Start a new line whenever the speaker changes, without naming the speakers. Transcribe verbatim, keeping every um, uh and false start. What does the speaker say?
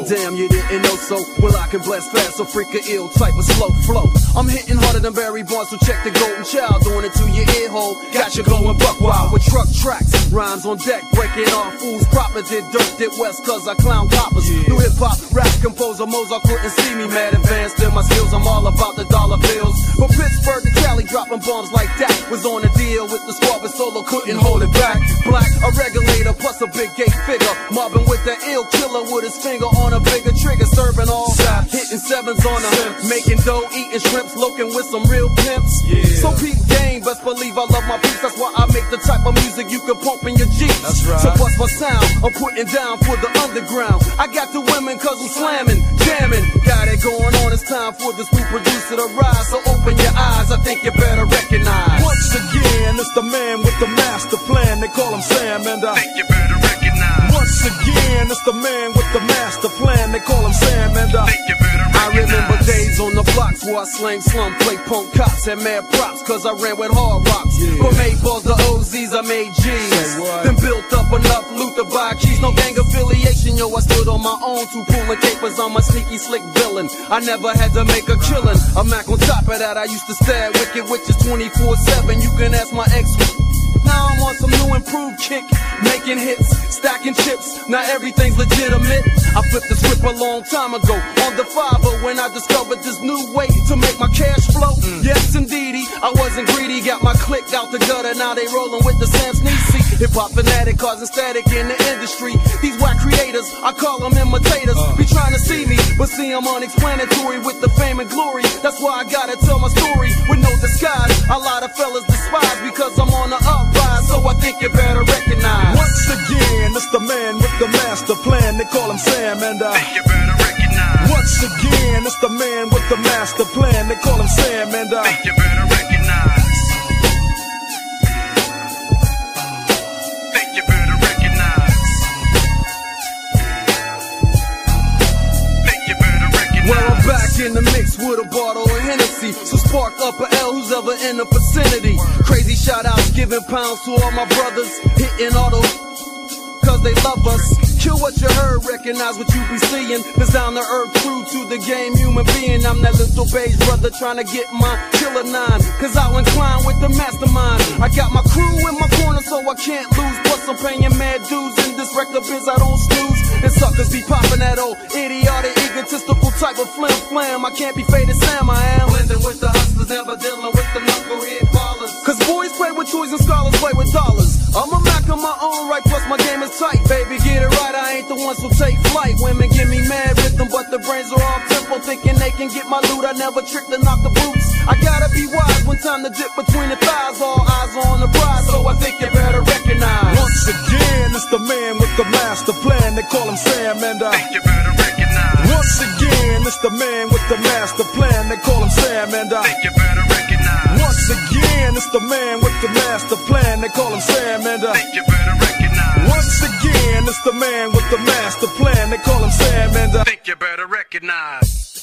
damn, you didn't know so. Well, I can blast fast, so freak a ill type of slow flow. I'm hitting harder than Barry Bonds, so check the Golden Child. Doing it to your ear hole, got you going buck wild with truck tracks. Rhymes on deck, breaking off fools proper. Did dirt, did west, cause I clown coppers. Yeah. New hip hop, rap composer, Mozart couldn't see me. Mad advanced in my skills, I'm all about the dollar bills. From Pittsburgh to Cali, dropping bombs like that. Was on a deal with the squad, but solo couldn't hold it back. Black, a regulator, plus a big gate figure. Mobbing with the ill killer with his finger on a bigger trigger. Serving all, hitting sevens on a making dough, eating shrimps, looking with some real pimps. Yeah. So peep game, best believe I love my peeps. That's why I make the type of music you can pump in your Jeeps. That's right. So bust my sound, I'm putting down for the underground. I got the women cause I'm slamming, jamming. Got it going on, it's time for this new producer to rise. So open your eyes, I think you better recognize.
Once again, it's the man with the master plan. They call him Sam, and I
think you better recognize.
Once again, it's the man with the master plan. They call him Sam, and I
think you better recognize.
I remember days on the blocks where I slang slum, play punk cops, had mad props, cause I ran with hard rocks. Yeah. From eight balls to O Zs, I made G's. Then built up enough loot to buy keys. No gang affiliation, yo, I stood on my own. Two pulling capers on my sneaky slick villain. I never had to make a killing. A Mac on top of that, I used to stab wicked witches twenty-four seven. You can ask my ex. Now I'm on some new improved kick, making hits, stacking chips. Now everything's legitimate. I flipped the script a long time ago on the fiver when I discovered this new way to make my cash flow. Mm. Yes, indeedy, I wasn't greedy. Got my click out the gutter. Now they rolling with the Sam Sneezy. Hip hop fanatic causing static in the industry. These whack creators, I call them imitators. Uh. Be trying to see me, but see I'm unexplanatory with the fame and glory. That's why I gotta tell my story with no disguise. A lot of fellas despise because I'm on the up. So I think you better recognize.
Once again, it's the man with the master plan. They call him Sam, and I
think you better recognize.
Once again, it's the man with the master plan. They call him Sam, and I
think you better recognize. Think you better recognize. Think you better recognize.
Well, I'm back in the mix with a bottle of Hennessy. So spark up a L who's ever in the vicinity. Crazy shout outs, giving pounds to all my brothers. Hitting auto, cause they love us. Kill what you heard, recognize what you be seeing. This down to earth, true to the game, human being. I'm that little beige brother trying to get my killer nine. Cause I incline with the mastermind. I got my crew in my corner so I can't lose. Plus I'm paying mad dues in this record biz, I don't snooze. And suckers be popping that old idiotic, egotistical type of flim flam. I can't be faded Sam, I am. Blending with the hustlers, never dealing with the knucklehead ballers. Cause boys play with toys and scholars play with dollars. I'm a Mac on my own right, plus my game is tight. Baby, get it right, I ain't the ones who take flight. Women give me mad rhythm, but the brains are off tempo. Thinking they can get my loot, I never trick to knock the boots. I gotta be wise when time to dip between the thighs. All eyes on the prize, so I think you better recognize.
Once again, it's the man with the master plan. They call him Sam, and I
think you better recognize.
Once again, it's the man with the master plan. They call him Sam, and I
think you better recognize.
Once again, it's the man with the master plan. They call him Sam, and I
think you better recognize.
Once again, it's the man with the master plan. They call him Sam, and I
think you better recognize.